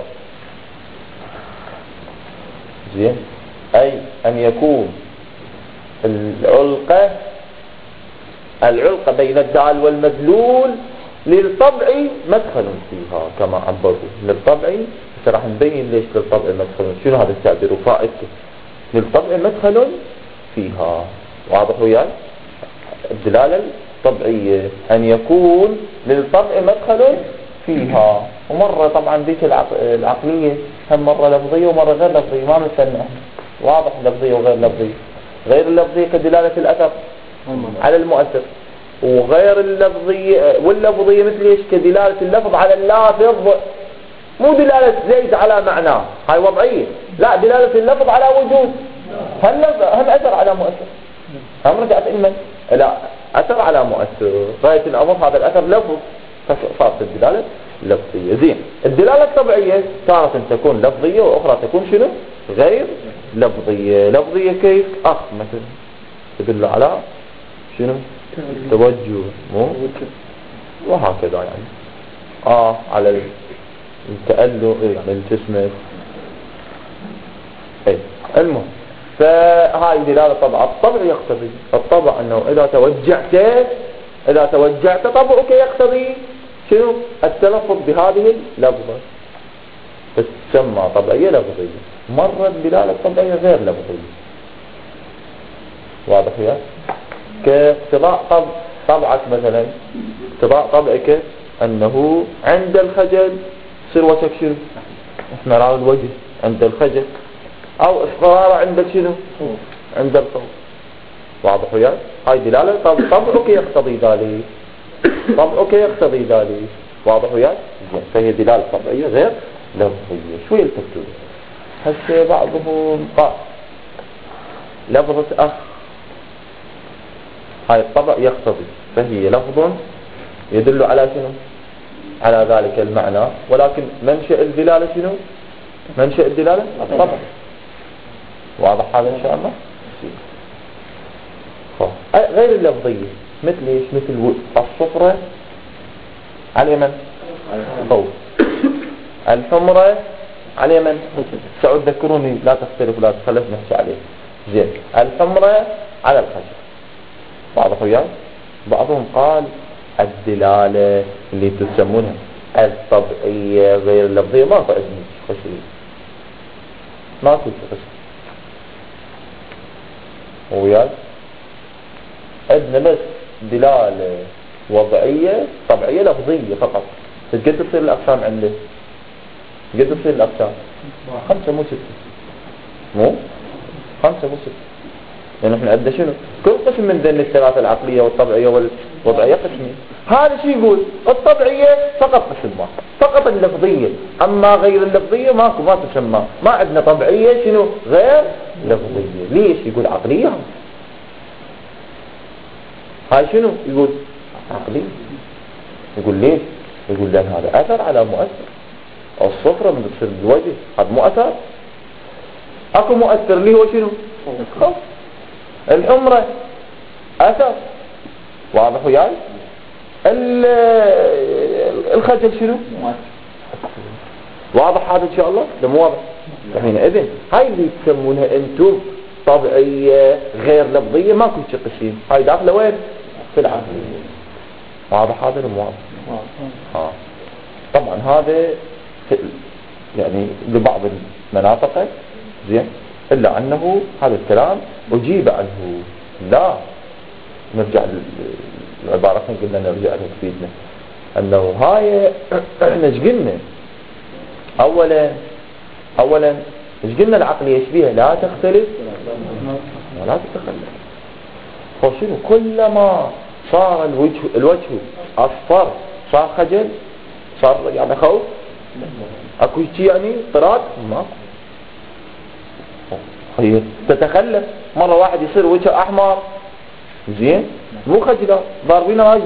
زين. أي أن يكون العلقة العلقة بين الدال والمدلول للطبع مدخل فيها كما عبروا. للطبع راح نبين ليش للطبع مدخل. شنو هذا التعبير وفائدته؟ للطبع مدخل فيها. واضح وياي؟ الدلالة الطبيعية أن يكون للطبع مدخل فيها. ومرة طبعا ذيك العقلية هم مرة لفظية ومرة غير لفظية، ما نستنى. واضح لفظية وغير لفظية. غير اللفظية كدلالة الأثر على المؤثر، وغير اللفظية واللفظية مثل ايش كدلالة اللفظ على اللافظ. مو دلالة زيد على معناه، هاي وضعية. لا، دلالة اللفظ على وجود. هم هم أثر على مؤثر. هم رجعت إلمن لا أثر على مؤثر. غاية الأمر هذا الأثر لفظ، فصارت الدلالة لفظية. زين. الدلالة الطبيعية تارة تكون لفظية وأخرى تكون شنو غير لفظية. لفظية كيف؟ أخ مثلا تدل على شنو توجه مو وهكذا يعني. آه على التألق يعني الجسم. اي المهم فهاي دلالة طبع. الطبع يقتضي الطبع أنه إذا توجعت إذا توجعت طبعك يقتضي شنو التلفظ بهذه اللفظة، تسمى طبعية لفظية. مرة الدلالة الطبعية غير لفظية. واضح يا؟ كاقتضاء طبع طبعك مثلا، اقتضاء طبعك أنه عند الخجل يصير وجهك شنو احمرار الوجه عند الخجل، أو اصفرار عند شنو عند الصوت. واضح يا؟ هاي دلالة طبعك يقتضي ذلك، طبعك يقتضي ذلك. واضح يا؟ فهي دلالة طبعية غير لفظية. شو يلتفتون هسه بعضهم قال لفظة أخ هاي الطبع يقتضي، فهي لفظ يدل على شنو؟ على ذلك المعنى، ولكن منشأ الدلالة شنو؟ منشأ الدلالة الطبع. واضح هذا إن شاء الله؟ غير اللفظية مثل إيش؟ مثل الصفرة على اليمن ضوء، الحمرة على اليمن سعود ذكروني لا تختلف لا تخلف نحكي عليه زين. الحمرة على الخشب. واضح وياي؟ بعضهم قال الدلالة اللي تسمونها الطبعية غير اللفظية ما فأذن خشبي ما في خشب وياي، عندنا بس دلالة وضعية طبعية لفظية فقط. قد تصير الأقسام عنده؟ قد تصير الأقسام؟ خمسة مو ستة، مو خمسة مو ستة، لأن احنا عندنا شنو؟ كل قسم من ذن الثلاثة العقلية والطبعية والوضعية قسمين. هذا شو يقول؟ الطبعية فقط قسم واحد، فقط اللفظية، أما غير اللفظية ماكو ما تسمى. ما عندنا طبعية شنو؟ غير لفظية. ليش يقول عقلية؟ هاي شنو يقول؟ عقلية. يقول ليش؟ يقول لأن هذا أثر على مؤثر. الصفرة من تصير بالوجه هذا مؤثر، أكو مؤثر اللي هو شنو؟ خوف. الحمرة أثر. واضح وياي؟ الخجل شنو؟ واضح هذا إن شاء الله؟ ده مو واضح الحين. إذن هاي اللي تسمونها أنتم طبيعية غير لفظية ماكو شيء قسيم. هاي داخلة وين؟ في العقلية. واضح هذا ولا واضح؟ ها طبعا هذا يعني لبعض المناطق زين، إلا أنه هذا الكلام أجيب عنه. لا نرجع للعبارة قلنا نرجع لها تفيدنا أنه هاي احنا ايش قلنا أولا أولا ايش قلنا العقلية ايش بيها؟ لا تختلف ولا تتخلف. فشنو كلما صار الوجه الوجه أصفر صار خجل، صار يعني خوف، اكو شيء يعني اضطراب ماكو. هي تتخلف. مرة واحد يصير وجهه أحمر زين مو خجلة، ضاربين راجل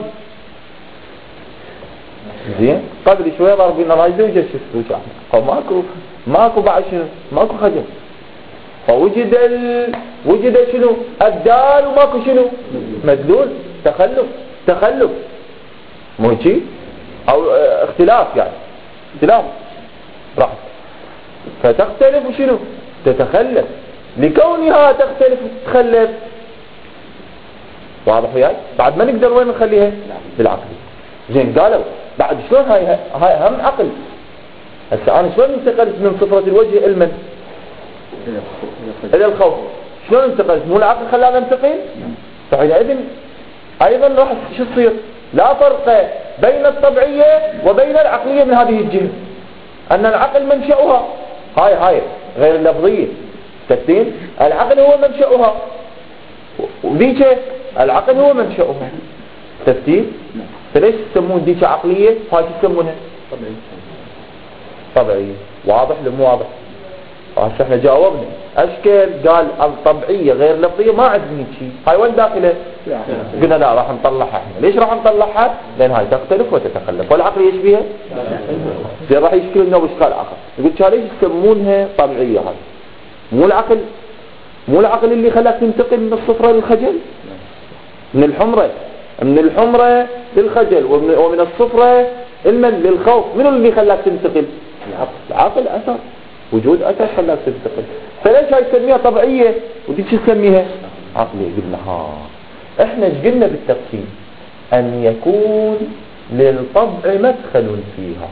زين قبل شوية ضاربين راجل وجه شفت وجه أحمر، فماكو ماكو بعد شنو؟ ماكو خجل. فوجد ال... وجد شنو؟ الدال وماكو شنو؟ مدلول. تخلف تخلف مو شيء أو اختلاف يعني اختلاف راح فتختلف وشنو؟ تتخلف. لكونها تختلف وتتخلف واضح وياي؟ بعد ما نقدر وين نخليها؟ بالعقل. زين قالوا بعد شلون هاي هاي اهم عقل. هسه انا شلون انتقلت من صفرة الوجه المن الى الخوف؟ شلون انتقلت؟ مو العقل خلانا ننتقل؟ فحينئذ ايضا راح شو تصير؟ لا فرق بين الطبيعية وبين العقلية من هذه الجهة، ان العقل منشأها هاي هاي غير اللفظية. تكتين العقل هو منشأها وديك العقل هو منشأها. تكتين فليش تسمون ديك عقلية هاي تسمونها طبيعية؟ طبيعية. واضح لمو واضح؟ هسه احنا جاوبنا اشكال قال الطبيعية غير لفظية ما عندنا شيء. هاي وين داخله؟ قلنا لا راح نطلعها احنا. ليش راح نطلعها؟ لان هاي تختلف وتتخلف والعقل ايش بيها؟ زين راح يشكل لنا واشكال اخر. يقول ليش يسمونها طبيعية؟ هاي مو العقل مو العقل اللي خلاك تنتقل من الصفرة للخجل، من الحمرة من الحمرة للخجل ومن, ومن الصفرة المن للخوف. منو اللي خلاك تنتقل؟ العقل. العقل أثر، وجود أثر خلاك تنتقل. فليش هاي تسميها طبيعية ودي شو تسميها؟ عقلية. قلنا ها احنا ايش قلنا بالتقسيم؟ ان يكون للطبع مدخل فيها.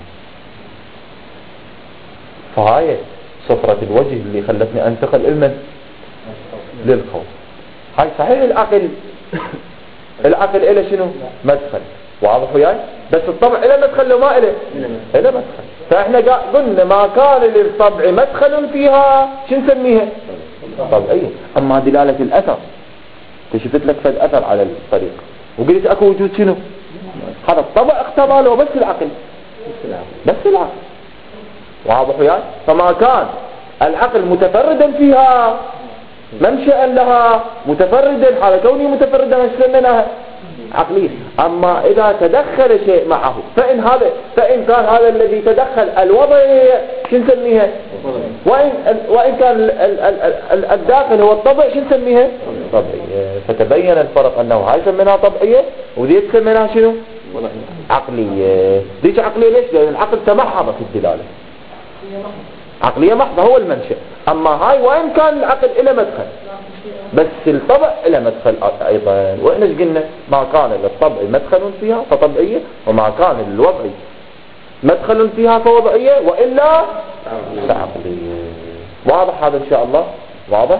فهاي صفرة الوجه اللي خلتني انتقل المن للخوف. هاي صحيح العقل العقل إله شنو؟ مدخل. واضح وياي؟ بس الطبع إله مدخل لو ما إله؟ إله مدخل. فإحنا قلنا ما كان للطبع مدخل فيها شو نسميها؟ طبيعية. أما دلالة الأثر كشفت لك فد أثر على الطريق وقلت أكو وجود شنو؟ هذا الطبع اختبى له بس العقل بس العقل. واضح وياي؟ فما كان العقل متفردا فيها منشأ لها متفردا على كونه متفردا نسمينها عقلية. أما إذا تدخل شيء معه فإن هذا فإن كان هذا الذي تدخل الوضعية شو نسميها؟ وإن وإن كان ال ال ال الداخل هو الطبع شو نسميها؟ طبيعية. فتبين الفرق أنه هاي سميناها طبيعية ودي تسميناها شنو؟ عقلية. ديش عقلية ليش؟ لأن العقل تمحض في الدلالة. عقلية محضة هو المنشأ. أما هاي وإن كان العقل إلى مدخل بس الطبع إلى مدخل أيضا. وإحنا قلنا ما كان للطبع مدخل فيها فطبعية وما كان للوضع مدخل فيها فوضعية وإلا فعقلية. واضح هذا إن شاء الله؟ واضح؟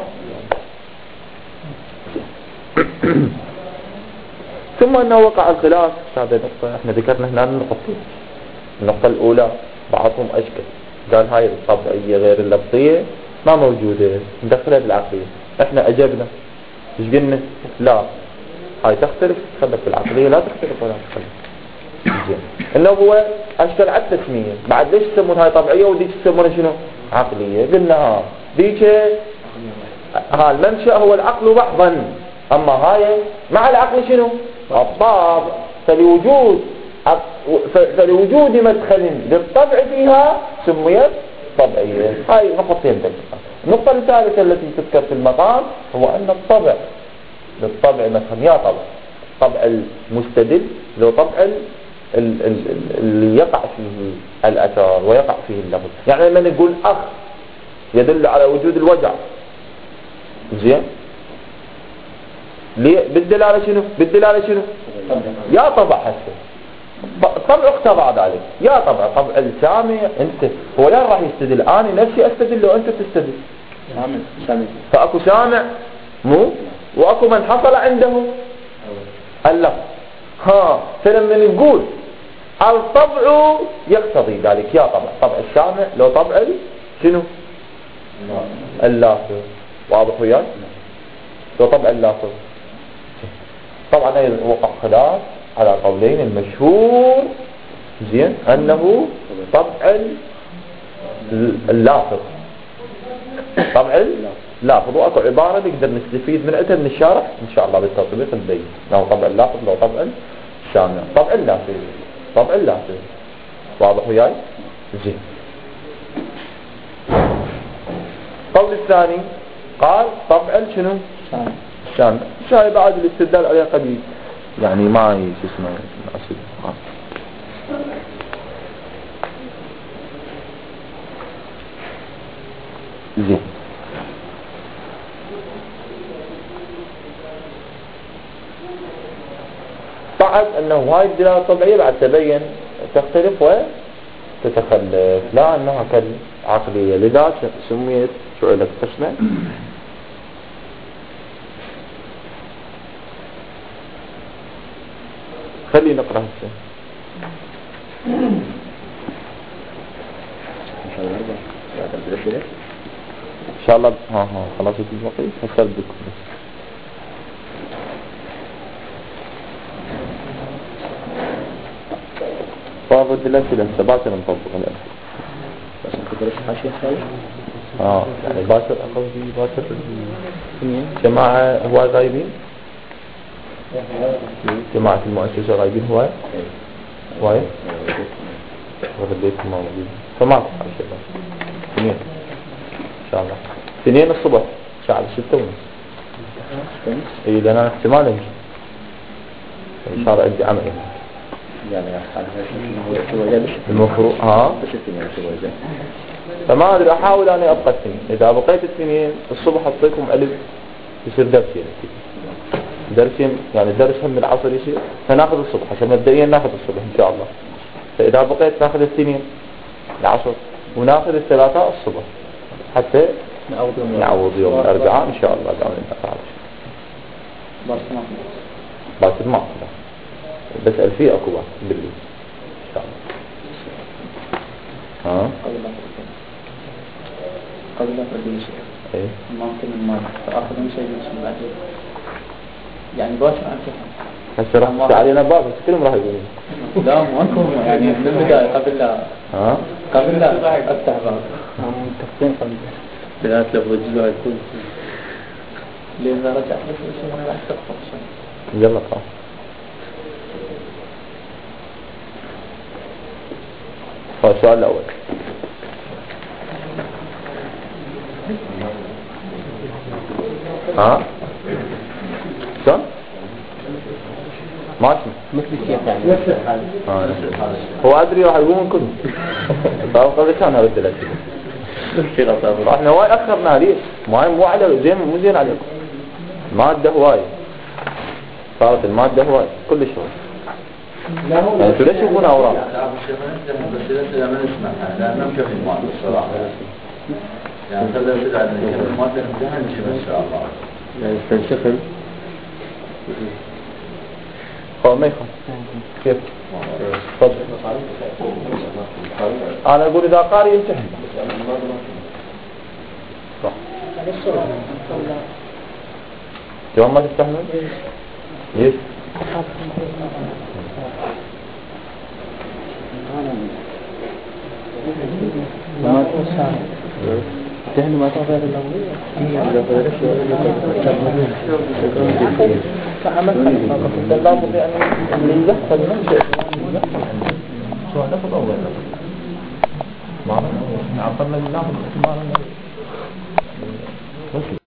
ثم أنه وقع الخلاف. هذه نقطة احنا ذكرنا هنا النقطتين. النقطة الأولى بعضهم أشكل قال هاي الطبعية غير اللفظية ما موجودة ندخلها بالعقلية. احنا أجبنا ايش قلنا؟ لا هاي تختلف تخلف بالعقلية لا تختلف ولا تخلف. زين انه هو أشكل على التسمية. بعد ليش تسمون هاي طبيعية وديك تسمونها شنو؟ عقلية. قلنا ها ديك ها المنشأ هو العقل محضا أما هاي مع العقل شنو؟ الطابع. فلوجود فلوجود مدخل للطبع فيها سميت طبعية. هاي نقطتين بالفقه. النقطة الثالثة التي تذكر في المقام هو أن الطبع للطبع مثلا يا طبع طبع المستدل لو طبع اللي يقع فيه الأثر ويقع فيه اللفظ. يعني لما نقول أخ يدل على وجود الوجع زين ليه بالدلالة شنو؟ بالدلالة شنو؟ يا طبع حسن طبع اقتضى ذلك يا طبع طبع السامع انت هو لا راح يستدل انا نفسي استدل لو انت تستدل سامع فاكو سامع مو واكو من حصل عنده اللفظ. ها فلما نقول الطبع يقتضي ذلك يا طبع طبع السامع لو طبع شنو؟ اللافظ. واضح وياي؟ لو طبع اللافظ طبعا وقع خلاف على قولين. المشهور زين أنه طبع اللافظ طبع اللافظ وأكو عبارة نقدر نستفيد من عندها من الشارح إن شاء الله بالتطبيق نبين أنه طبع اللافظ لو طبع السامع طبع اللافظ طبع اللافظ. واضح وياي؟ زين. القول الثاني قال طبع شنو؟ السامع. شاي بعد الاستدلال عليه قد يعني ما شو اسمه أصل. زين. بعد أنه هاي الدلالة الطبيعية بعد تبين تختلف وتتخلف لا أنها كالعقلية لذا سميت شعلة قسمة. خلي نقرأ هسه إن شاء الله. ها ها خلاص الوقت هسه بدكم بعض الدلالات هسه باكر نطبق الآن بس نقدر حاشية خالص. اه يعني باكر أقول باكر جماعة هواي غايبين جماعة المؤسسة غايبين هواي هواي ورديتكم موجودين فما أعرف شيء بس اثنين إن شاء الله اثنين الصبح ساعة ستة ونص. إيه لأن أنا احتمال أمشي إن شاء الله عندي عمل يعني المفروض ها فما أدري أحاول أنا أبقى اثنين. إذا بقيت اثنين الصبح أعطيكم ألف يصير درسي درسين يعني درسهم من العصر يصير فناخذ الصبح عشان مبدئيا ناخذ الصبح إن شاء الله. فإذا بقيت ناخذ الاثنين العصر وناخذ الثلاثاء الصبح حتى نعوض يوم الأربعاء إن شاء الله دعونا نتعرف باكر ما أقدر بسأل فيه أكو باكر بالليل إن شاء الله. ها قبل لا تردي شيء إيه ممكن ما تأخذ من شيء من بعد يعني باكر أنت هسه راح علينا باب كلهم راح يقولون لا مو يعني من البداية قبل لا ها قبل لا أفتح باب متفقين قبل ثلاث لفظ جزء يكون لأن رجع شيء ما راح تفهم شيء يلا تعال السؤال الأول ها شلون؟ ما اسمع مثل الشيخ يعني نفس الحال آه. هو أدري راح يقول من كله طيب قبل كان أرد لك احنا واي أخرنا ليش ما مو على زين مو زين عليكم مادة هواي صارت المادة هواي كل شيء يعني انتوا ليش يكون أوراق لا ما نسمع لا ما نكفي المادة الصراحة يعني خلنا بدأ أن نكفي المادة نمتحن نشوف إن شاء الله يعني تنشغل هو ما يخاف كيف تفضل أنا أقول إذا قارئ يمتحن صح جواب ما تستحمل ليش ما تهني ما تغير الأولية فعمل خلقه لا بد أن يحصل منشأ شو هذا في الأول ما عقلنا بالله